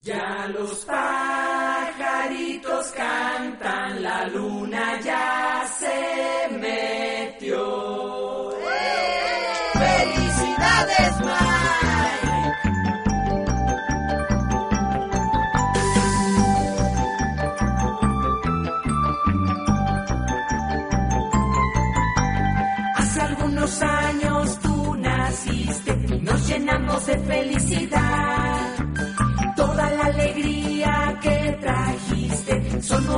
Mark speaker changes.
Speaker 1: Ya los pajaritos cantan, la luna ya se metió. ¡Felicidades, Mike! Hace algunos años tú naciste y nos llenamos de felicidad. Toda la alegría que trajiste son